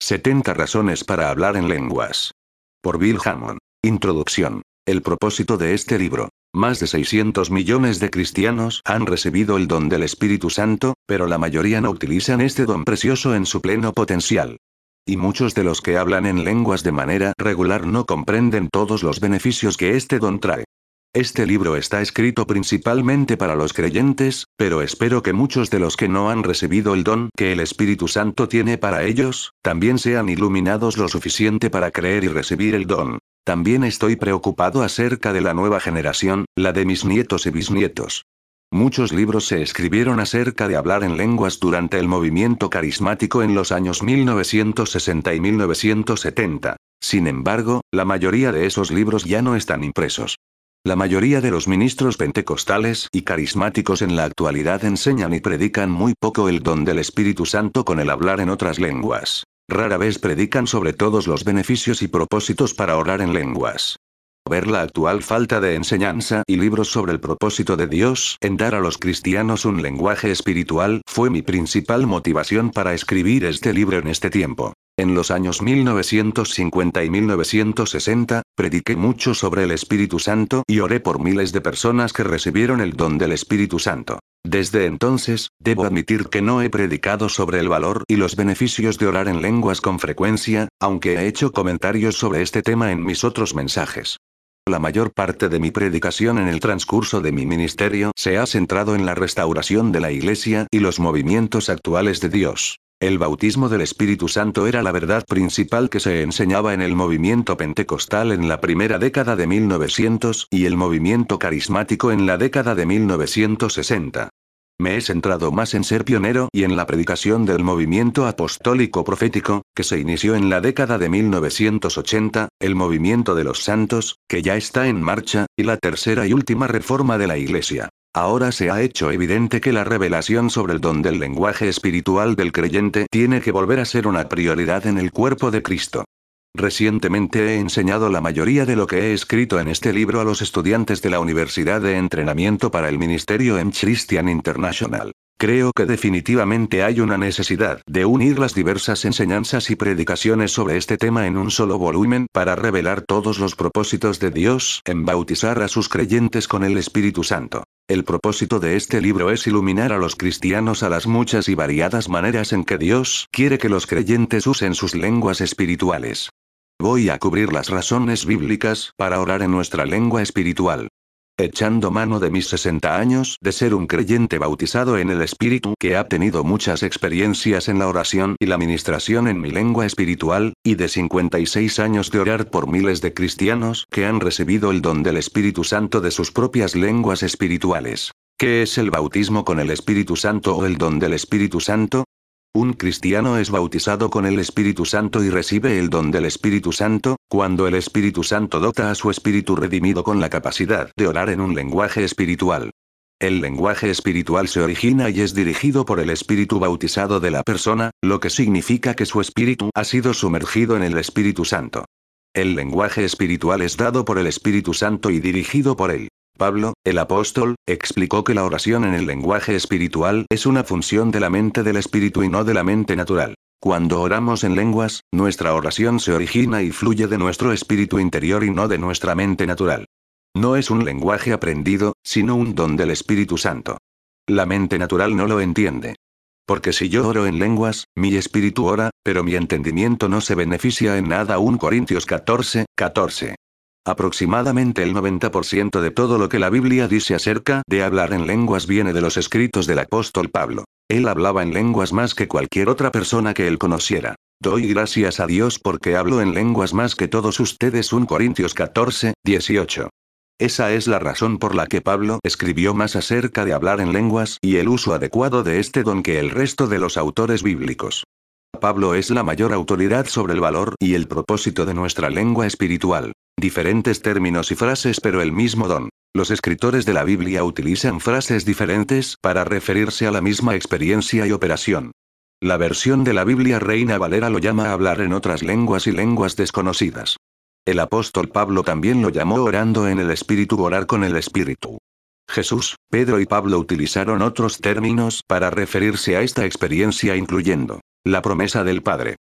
70 razones para hablar en lenguas. Por Bill Hammond. Introducción. El propósito de este libro. Más de 600 millones de cristianos han recibido el don del Espíritu Santo, pero la mayoría no utilizan este don precioso en su pleno potencial. Y muchos de los que hablan en lenguas de manera regular no comprenden todos los beneficios que este don trae. Este libro está escrito principalmente para los creyentes, pero espero que muchos de los que no han recibido el don que el Espíritu Santo tiene para ellos, también sean iluminados lo suficiente para creer y recibir el don. También estoy preocupado acerca de la nueva generación, la de mis nietos y bisnietos. Muchos libros se escribieron acerca de hablar en lenguas durante el movimiento carismático en los años 1960 y 1970. Sin embargo, la mayoría de esos libros ya no están impresos. La mayoría de los ministros pentecostales y carismáticos en la actualidad enseñan y predican muy poco el don del Espíritu Santo con el hablar en otras lenguas. Rara vez predican sobre todos los beneficios y propósitos para orar en lenguas. Ver la actual falta de enseñanza y libros sobre el propósito de Dios en dar a los cristianos un lenguaje espiritual fue mi principal motivación para escribir este libro en este tiempo. En los años 1950 y 1960, prediqué mucho sobre el Espíritu Santo y oré por miles de personas que recibieron el don del Espíritu Santo. Desde entonces, debo admitir que no he predicado sobre el valor y los beneficios de orar en lenguas con frecuencia, aunque he hecho comentarios sobre este tema en mis otros mensajes. La mayor parte de mi predicación en el transcurso de mi ministerio se ha centrado en la restauración de la Iglesia y los movimientos actuales de Dios. El bautismo del Espíritu Santo era la verdad principal que se enseñaba en el movimiento pentecostal en la primera década de 1900 y el movimiento carismático en la década de 1960. Me he centrado más en ser pionero y en la predicación del movimiento apostólico profético, que se inició en la década de 1980, el movimiento de los santos, que ya está en marcha, y la tercera y última reforma de la Iglesia. Ahora se ha hecho evidente que la revelación sobre el don del lenguaje espiritual del creyente tiene que volver a ser una prioridad en el cuerpo de Cristo. Recientemente he enseñado la mayoría de lo que he escrito en este libro a los estudiantes de la Universidad de Entrenamiento para el Ministerio en Christian International. Creo que definitivamente hay una necesidad de unir las diversas enseñanzas y predicaciones sobre este tema en un solo volumen para revelar todos los propósitos de Dios en bautizar a sus creyentes con el Espíritu Santo. El propósito de este libro es iluminar a los cristianos a las muchas y variadas maneras en que Dios quiere que los creyentes usen sus lenguas espirituales. Voy a cubrir las razones bíblicas para orar en nuestra lengua espiritual. Echando mano de mis 60 años de ser un creyente bautizado en el Espíritu que ha tenido muchas experiencias en la oración y la ministración en mi lengua espiritual, y de 56 años de orar por miles de cristianos que han recibido el don del Espíritu Santo de sus propias lenguas espirituales. ¿Qué es el bautismo con el Espíritu Santo o el don del Espíritu Santo? Un cristiano es bautizado con el Espíritu Santo y recibe el don del Espíritu Santo, cuando el Espíritu Santo dota a su espíritu redimido con la capacidad de orar en un lenguaje espiritual. El lenguaje espiritual se origina y es dirigido por el espíritu bautizado de la persona, lo que significa que su espíritu ha sido sumergido en el Espíritu Santo. El lenguaje espiritual es dado por el Espíritu Santo y dirigido por él. Pablo, el apóstol, explicó que la oración en el lenguaje espiritual es una función de la mente del espíritu y no de la mente natural. Cuando oramos en lenguas, nuestra oración se origina y fluye de nuestro espíritu interior y no de nuestra mente natural. No es un lenguaje aprendido, sino un don del Espíritu Santo. La mente natural no lo entiende. Porque si yo oro en lenguas, mi espíritu ora, pero mi entendimiento no se beneficia en nada. 1 Corintios 14:14. Aproximadamente el 90% de todo lo que la Biblia dice acerca de hablar en lenguas viene de los escritos del apóstol Pablo. Él hablaba en lenguas más que cualquier otra persona que él conociera. Doy gracias a Dios porque hablo en lenguas más que todos ustedes. 1 Corintios 14:18. Esa es la razón por la que Pablo escribió más acerca de hablar en lenguas y el uso adecuado de este don que el resto de los autores bíblicos. Pablo es la mayor autoridad sobre el valor y el propósito de nuestra lengua espiritual. Diferentes términos y frases pero el mismo don. Los escritores de la Biblia utilizan frases diferentes para referirse a la misma experiencia y operación. La versión de la Biblia Reina Valera lo llama hablar en otras lenguas y lenguas desconocidas. El apóstol Pablo también lo llamó orando en el Espíritu, orar con el Espíritu. Jesús, Pedro y Pablo utilizaron otros términos para referirse a esta experiencia incluyendo la promesa del Padre,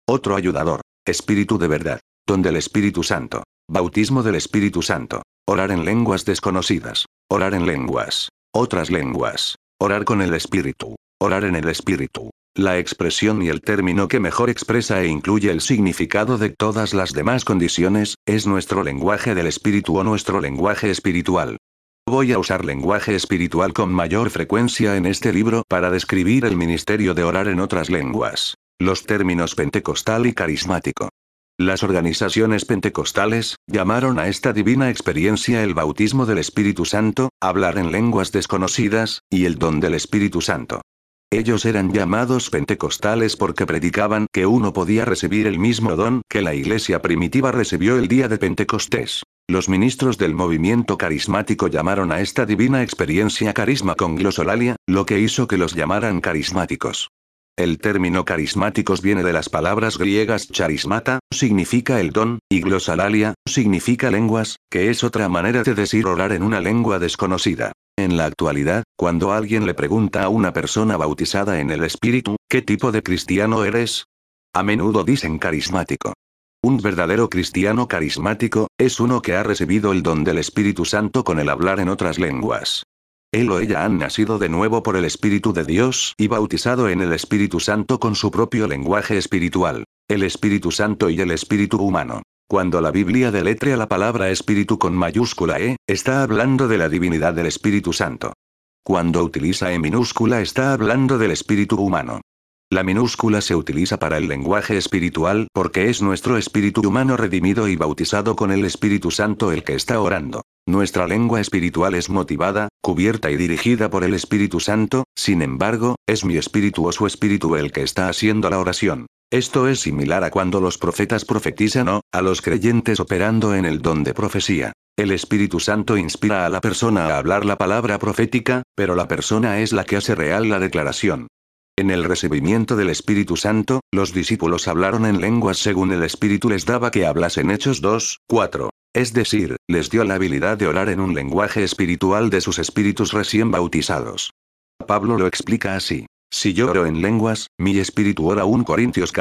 Otro ayudador. Espíritu de verdad. Don del Espíritu Santo. Bautismo del Espíritu Santo. Orar en lenguas desconocidas. Orar en lenguas. Otras lenguas. Orar con el Espíritu. Orar en el Espíritu. La expresión y el término que mejor expresa e incluye el significado de todas las demás condiciones, es nuestro lenguaje del Espíritu o nuestro lenguaje espiritual. Voy a usar lenguaje espiritual con mayor frecuencia en este libro para describir el ministerio de orar en otras lenguas. Los términos pentecostal y carismático. Las organizaciones pentecostales llamaron a esta divina experiencia el bautismo del Espíritu Santo, hablar en lenguas desconocidas, y el don del Espíritu Santo. Ellos eran llamados pentecostales porque predicaban que uno podía recibir el mismo don que la iglesia primitiva recibió el día de Pentecostés. Los ministros del movimiento carismático llamaron a esta divina experiencia carisma con glosolalia, lo que hizo que los llamaran carismáticos. El término carismáticos viene de las palabras griegas charismata, significa el don, y glosolalia, significa lenguas, que es otra manera de decir orar en una lengua desconocida. En la actualidad, cuando alguien le pregunta a una persona bautizada en el Espíritu, ¿qué tipo de cristiano eres? A menudo dicen carismático. Un verdadero cristiano carismático, es uno que ha recibido el don del Espíritu Santo con el hablar en otras lenguas. Él o ella han nacido de nuevo por el Espíritu de Dios y bautizado en el Espíritu Santo con su propio lenguaje espiritual, el Espíritu Santo y el Espíritu humano. Cuando la Biblia deletrea la palabra Espíritu con mayúscula E, está hablando de la divinidad del Espíritu Santo. Cuando utiliza E minúscula está hablando del Espíritu humano. La minúscula se utiliza para el lenguaje espiritual porque es nuestro espíritu humano redimido y bautizado con el Espíritu Santo el que está orando. Nuestra lengua espiritual es motivada, cubierta y dirigida por el Espíritu Santo, sin embargo, es mi espíritu o su espíritu el que está haciendo la oración. Esto es similar a cuando los profetas profetizan o, a los creyentes operando en el don de profecía. El Espíritu Santo inspira a la persona a hablar la palabra profética, pero la persona es la que hace real la declaración. En el recibimiento del Espíritu Santo, los discípulos hablaron en lenguas según el Espíritu les daba que hablasen. Hechos 2:4. Es decir, les dio la habilidad de orar en un lenguaje espiritual de sus espíritus recién bautizados. Pablo lo explica así. Si yo oro en lenguas, mi espíritu ora. 1 Corintios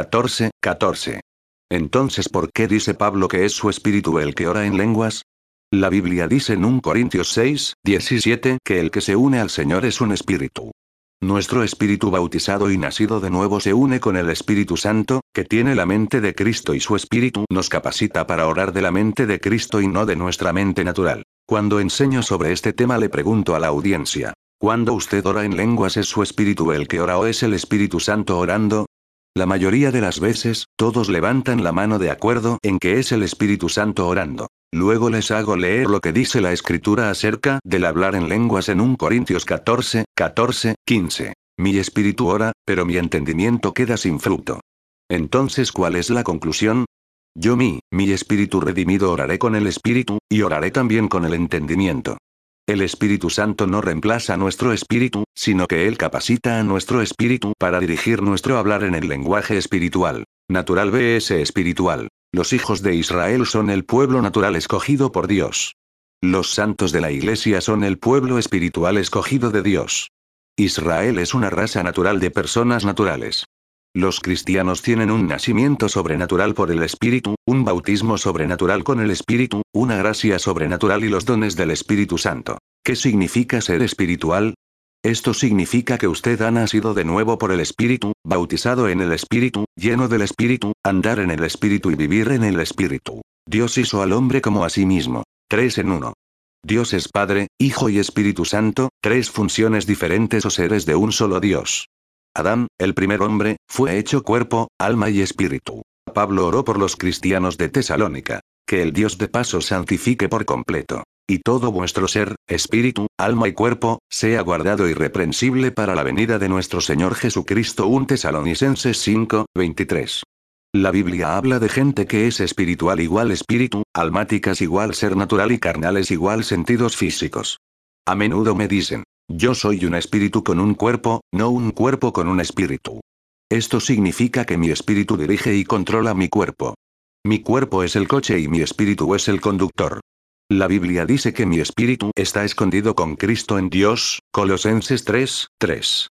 14:14. Entonces, ¿por qué dice Pablo que es su espíritu el que ora en lenguas? La Biblia dice en 1 Corintios 6:17 que el que se une al Señor es un espíritu. Nuestro espíritu bautizado y nacido de nuevo se une con el Espíritu Santo, que tiene la mente de Cristo, y su espíritu nos capacita para orar de la mente de Cristo y no de nuestra mente natural. Cuando enseño sobre este tema le pregunto a la audiencia, ¿cuándo usted ora en lenguas es su espíritu el que ora o es el Espíritu Santo orando? La mayoría de las veces, todos levantan la mano de acuerdo en que es el Espíritu Santo orando. Luego les hago leer lo que dice la Escritura acerca del hablar en lenguas en 1 Corintios 14:15. Mi espíritu ora, pero mi entendimiento queda sin fruto. Entonces, ¿cuál es la conclusión? Yo mi espíritu redimido oraré con el espíritu, y oraré también con el entendimiento. El Espíritu Santo no reemplaza nuestro espíritu, sino que Él capacita a nuestro espíritu para dirigir nuestro hablar en el lenguaje espiritual. Natural vs espiritual. Los hijos de Israel son el pueblo natural escogido por Dios. Los santos de la Iglesia son el pueblo espiritual escogido de Dios. Israel es una raza natural de personas naturales. Los cristianos tienen un nacimiento sobrenatural por el Espíritu, un bautismo sobrenatural con el Espíritu, una gracia sobrenatural y los dones del Espíritu Santo. ¿Qué significa ser espiritual? Esto significa que usted ha nacido de nuevo por el Espíritu, bautizado en el Espíritu, lleno del Espíritu, andar en el Espíritu y vivir en el Espíritu. Dios hizo al hombre como a sí mismo. 3 en 1. Dios es Padre, Hijo y Espíritu Santo, tres funciones diferentes o seres de un solo Dios. Adán, el primer hombre, fue hecho cuerpo, alma y espíritu. Pablo oró por los cristianos de Tesalónica. Que el Dios de paz os santifique por completo. Y todo vuestro ser, espíritu, alma y cuerpo, sea guardado irreprensible para la venida de nuestro Señor Jesucristo. 1 Tesalonicenses 5:23. La Biblia habla de gente que es espiritual igual espíritu, almáticas igual ser natural y carnales igual sentidos físicos. A menudo me dicen, yo soy un espíritu con un cuerpo, no un cuerpo con un espíritu. Esto significa que mi espíritu dirige y controla mi cuerpo. Mi cuerpo es el coche y mi espíritu es el conductor. La Biblia dice que mi espíritu está escondido con Cristo en Dios, Colosenses 3:3.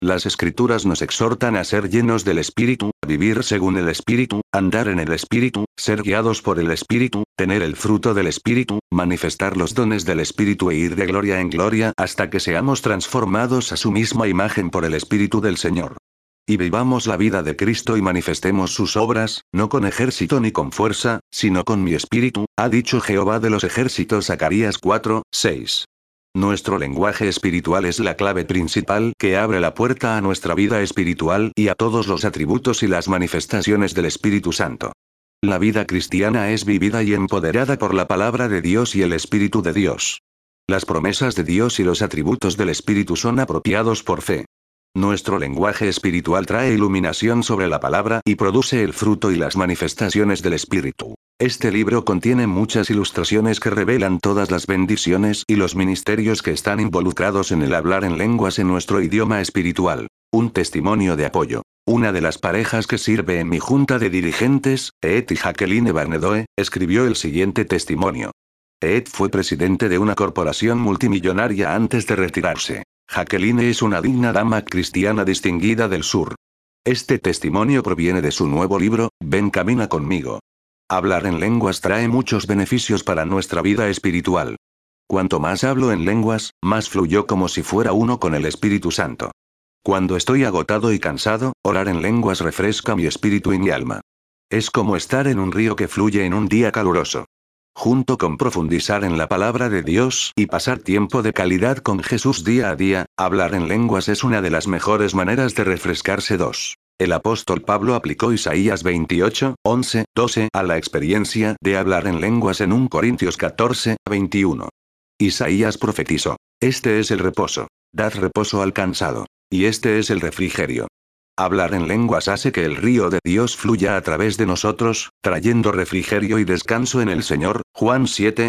Las Escrituras nos exhortan a ser llenos del Espíritu, a vivir según el Espíritu, andar en el Espíritu, ser guiados por el Espíritu, tener el fruto del Espíritu, manifestar los dones del Espíritu e ir de gloria en gloria hasta que seamos transformados a su misma imagen por el Espíritu del Señor. Y vivamos la vida de Cristo y manifestemos sus obras, no con ejército ni con fuerza, sino con mi Espíritu, ha dicho Jehová de los ejércitos. Zacarías 4, 6. Nuestro lenguaje espiritual es la clave principal que abre la puerta a nuestra vida espiritual y a todos los atributos y las manifestaciones del Espíritu Santo. La vida cristiana es vivida y empoderada por la palabra de Dios y el Espíritu de Dios. Las promesas de Dios y los atributos del Espíritu son apropiados por fe. Nuestro lenguaje espiritual trae iluminación sobre la palabra y produce el fruto y las manifestaciones del Espíritu. Este libro contiene muchas ilustraciones que revelan todas las bendiciones y los ministerios que están involucrados en el hablar en lenguas en nuestro idioma espiritual. Un testimonio de apoyo. Una de las parejas que sirve en mi junta de dirigentes, Ed y Jacqueline Barnedoe, escribió el siguiente testimonio. Ed fue presidente de una corporación multimillonaria antes de retirarse. Jacqueline es una digna dama cristiana distinguida del sur. Este testimonio proviene de su nuevo libro, Ven camina conmigo. Hablar en lenguas trae muchos beneficios para nuestra vida espiritual. Cuanto más hablo en lenguas, más fluyo como si fuera uno con el Espíritu Santo. Cuando estoy agotado y cansado, orar en lenguas refresca mi espíritu y mi alma. Es como estar en un río que fluye en un día caluroso. Junto con profundizar en la palabra de Dios y pasar tiempo de calidad con Jesús día a día, hablar en lenguas es una de las mejores maneras de refrescarse. 2. El apóstol Pablo aplicó Isaías 28, 11, 12 a la experiencia de hablar en lenguas en 1 Corintios 14, 21. Isaías profetizó: Este es el reposo. Dad reposo al cansado. Y este es el refrigerio. Hablar en lenguas hace que el río de Dios fluya a través de nosotros, trayendo refrigerio y descanso en el Señor. Juan 7,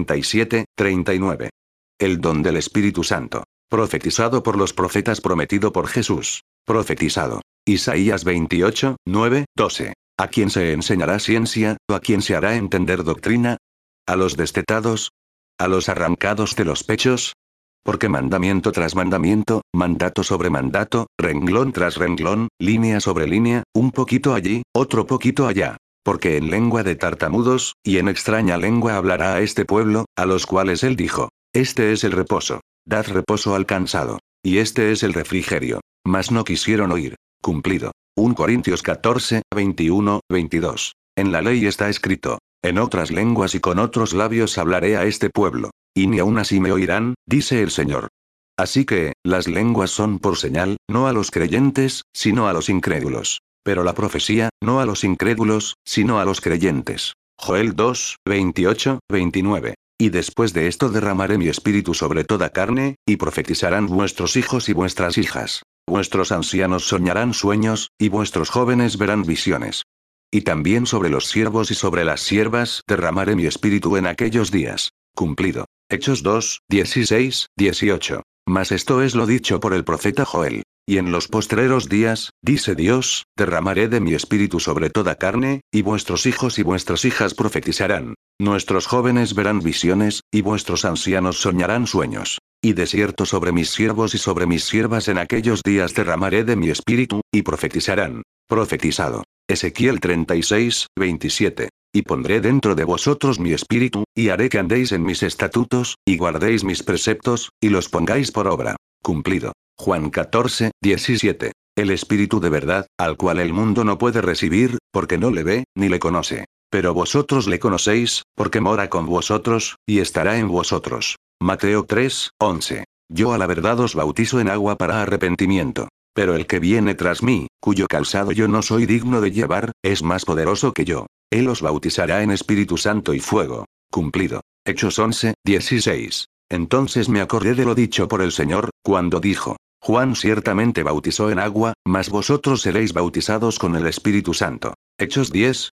37, 39. El don del Espíritu Santo. Profetizado por los profetas, prometido por Jesús. Profetizado. Isaías 28, 9, 12. ¿A quién se enseñará ciencia, o a quién se hará entender doctrina? ¿A los destetados? ¿A los arrancados de los pechos? Porque mandamiento tras mandamiento, mandato sobre mandato, renglón tras renglón, línea sobre línea, un poquito allí, otro poquito allá. Porque en lengua de tartamudos, y en extraña lengua hablará a este pueblo, a los cuales él dijo: Este es el reposo. Dad reposo al cansado. Y este es el refrigerio. Mas no quisieron oír. Cumplido. 1 Corintios 14, 21, 22. En la ley está escrito: En otras lenguas y con otros labios hablaré a este pueblo. Y ni aun así me oirán, dice el Señor. Así que, las lenguas son por señal, no a los creyentes, sino a los incrédulos. Pero la profecía, no a los incrédulos, sino a los creyentes. Joel 2, 28, 29. Y después de esto derramaré mi espíritu sobre toda carne, y profetizarán vuestros hijos y vuestras hijas. Vuestros ancianos soñarán sueños, y vuestros jóvenes verán visiones. Y también sobre los siervos y sobre las siervas derramaré mi espíritu en aquellos días. Cumplido. Hechos 2, 16, 18. Mas esto es lo dicho por el profeta Joel. Y en los postreros días, dice Dios, derramaré de mi espíritu sobre toda carne, y vuestros hijos y vuestras hijas profetizarán. Nuestros jóvenes verán visiones, y vuestros ancianos soñarán sueños. Y de cierto sobre mis siervos y sobre mis siervas en aquellos días derramaré de mi espíritu, y profetizarán. Profetizado. Ezequiel 36, 27. Y pondré dentro de vosotros mi espíritu, y haré que andéis en mis estatutos, y guardéis mis preceptos, y los pongáis por obra. Cumplido. Juan 14, 17. El espíritu de verdad, al cual el mundo no puede recibir, porque no le ve, ni le conoce. Pero vosotros le conocéis, porque mora con vosotros, y estará en vosotros. Mateo 3, 11. Yo a la verdad os bautizo en agua para arrepentimiento. Pero el que viene tras mí, cuyo calzado yo no soy digno de llevar, es más poderoso que yo. Él os bautizará en Espíritu Santo y fuego. Cumplido. Hechos 11, 16. Entonces me acordé de lo dicho por el Señor, cuando dijo: Juan ciertamente bautizó en agua, mas vosotros seréis bautizados con el Espíritu Santo. Hechos 10,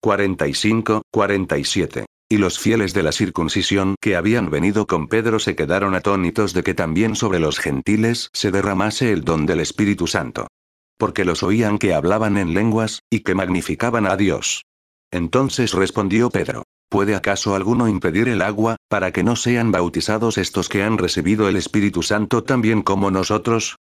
45, 47. Y los fieles de la circuncisión que habían venido con Pedro se quedaron atónitos de que también sobre los gentiles se derramase el don del Espíritu Santo. Porque los oían que hablaban en lenguas, y que magnificaban a Dios. Entonces respondió Pedro: ¿Puede acaso alguno impedir el agua, para que no sean bautizados estos que han recibido el Espíritu Santo también como nosotros?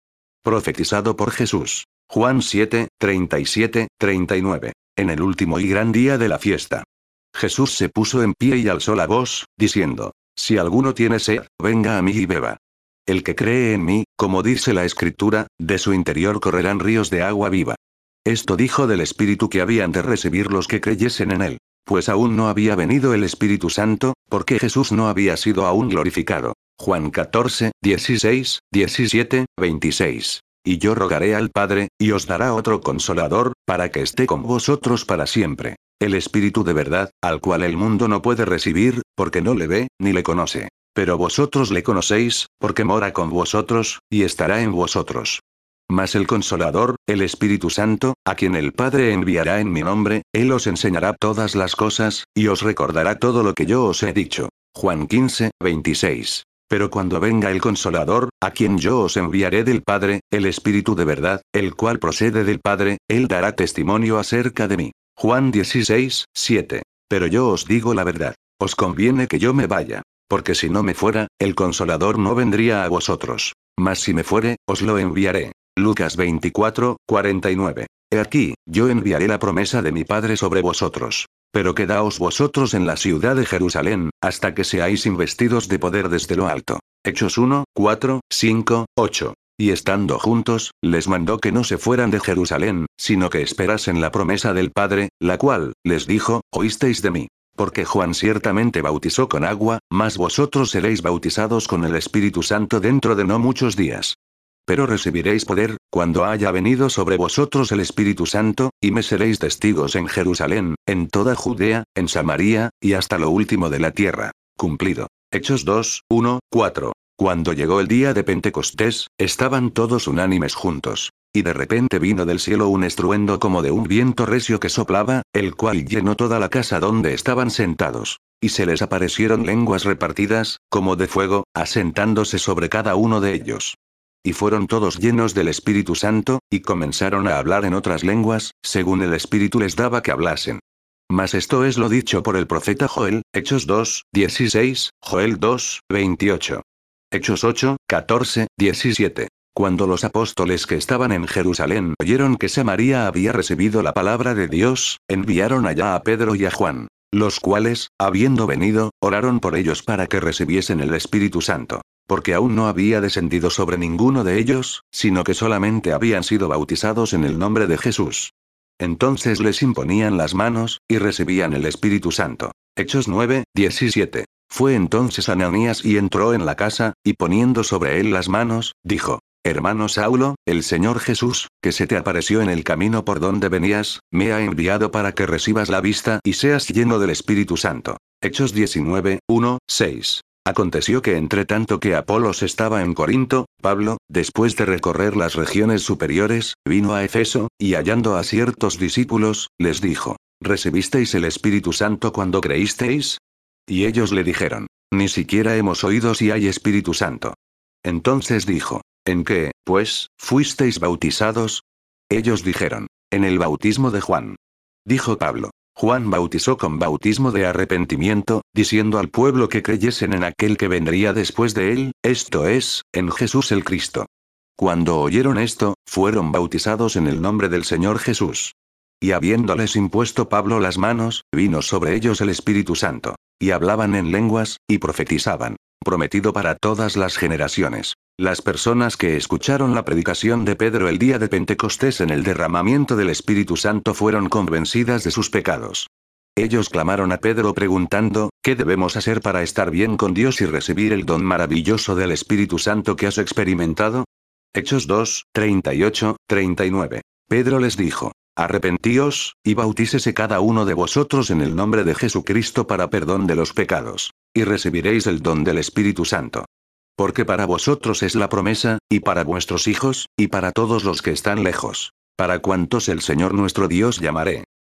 Profetizado por Jesús. Juan 7, 37, 39. En el último y gran día de la fiesta. Jesús se puso en pie y alzó la voz, diciendo: Si alguno tiene sed, venga a mí y beba. El que cree en mí, como dice la Escritura, de su interior correrán ríos de agua viva. Esto dijo del Espíritu que habían de recibir los que creyesen en él. Pues aún no había venido el Espíritu Santo, porque Jesús no había sido aún glorificado. Juan 14, 16, 17, 26. Y yo rogaré al Padre, y os dará otro Consolador, para que esté con vosotros para siempre. El Espíritu de verdad, al cual el mundo no puede recibir, porque no le ve, ni le conoce. Pero vosotros le conocéis, porque mora con vosotros, y estará en vosotros. Mas el Consolador, el Espíritu Santo, a quien el Padre enviará en mi nombre, Él os enseñará todas las cosas, y os recordará todo lo que yo os he dicho. Juan 15, 26. Pero cuando venga el Consolador, a quien yo os enviaré del Padre, el Espíritu de verdad, el cual procede del Padre, Él dará testimonio acerca de mí. Juan 16, 7. Pero yo os digo la verdad. Os conviene que yo me vaya. Porque si no me fuera, el Consolador no vendría a vosotros. Mas si me fuere, os lo enviaré. Lucas 24, 49. He aquí, yo enviaré la promesa de mi Padre sobre vosotros. Pero quedaos vosotros en la ciudad de Jerusalén, hasta que seáis investidos de poder desde lo alto. Hechos 1, 4, 5, 8. Y estando juntos, les mandó que no se fueran de Jerusalén, sino que esperasen la promesa del Padre, la cual, les dijo, oísteis de mí. Porque Juan ciertamente bautizó con agua, mas vosotros seréis bautizados con el Espíritu Santo dentro de no muchos días. Pero recibiréis poder, cuando haya venido sobre vosotros el Espíritu Santo, y me seréis testigos en Jerusalén, en toda Judea, en Samaria, y hasta lo último de la tierra. Cumplido. Hechos 2, 1, 4. Cuando llegó el día de Pentecostés, estaban todos unánimes juntos. Y de repente vino del cielo un estruendo como de un viento recio que soplaba, el cual llenó toda la casa donde estaban sentados. Y se les aparecieron lenguas repartidas, como de fuego, asentándose sobre cada uno de ellos. Y fueron todos llenos del Espíritu Santo, y comenzaron a hablar en otras lenguas, según el Espíritu les daba que hablasen. Mas esto es lo dicho por el profeta Joel, Hechos 2, 16, Joel 2, 28. Hechos 8, 14, 17. Cuando los apóstoles que estaban en Jerusalén oyeron que Samaria había recibido la palabra de Dios, enviaron allá a Pedro y a Juan, los cuales, habiendo venido, oraron por ellos para que recibiesen el Espíritu Santo. Porque aún no había descendido sobre ninguno de ellos, sino que solamente habían sido bautizados en el nombre de Jesús. Entonces les imponían las manos, y recibían el Espíritu Santo. Hechos 9, 17. Fue entonces Ananías y entró en la casa, y poniendo sobre él las manos, dijo: Hermano Saulo, el Señor Jesús, que se te apareció en el camino por donde venías, me ha enviado para que recibas la vista y seas lleno del Espíritu Santo. Hechos 19, 1, 6. Aconteció que entre tanto que Apolos estaba en Corinto, Pablo, después de recorrer las regiones superiores, vino a Efeso, y hallando a ciertos discípulos, les dijo: ¿Recibisteis el Espíritu Santo cuando creísteis? Y ellos le dijeron: Ni siquiera hemos oído si hay Espíritu Santo. Entonces dijo: ¿En qué, pues, fuisteis bautizados? Ellos dijeron: En el bautismo de Juan. Dijo Pablo: Juan bautizó con bautismo de arrepentimiento, diciendo al pueblo que creyesen en aquel que vendría después de él, esto es, en Jesús el Cristo. Cuando oyeron esto, fueron bautizados en el nombre del Señor Jesús. Y habiéndoles impuesto Pablo las manos, vino sobre ellos el Espíritu Santo. Y hablaban en lenguas, y profetizaban. Prometido para todas las generaciones. Las personas que escucharon la predicación de Pedro el día de Pentecostés en el derramamiento del Espíritu Santo fueron convencidas de sus pecados. Ellos clamaron a Pedro preguntando: ¿Qué debemos hacer para estar bien con Dios y recibir el don maravilloso del Espíritu Santo que has experimentado? Hechos 2, 38, 39. Pedro les dijo: Arrepentíos, y bautícese cada uno de vosotros en el nombre de Jesucristo para perdón de los pecados. Y recibiréis el don del Espíritu Santo. Porque para vosotros es la promesa, y para vuestros hijos, y para todos los que están lejos. Para cuantos el Señor nuestro Dios llamaré.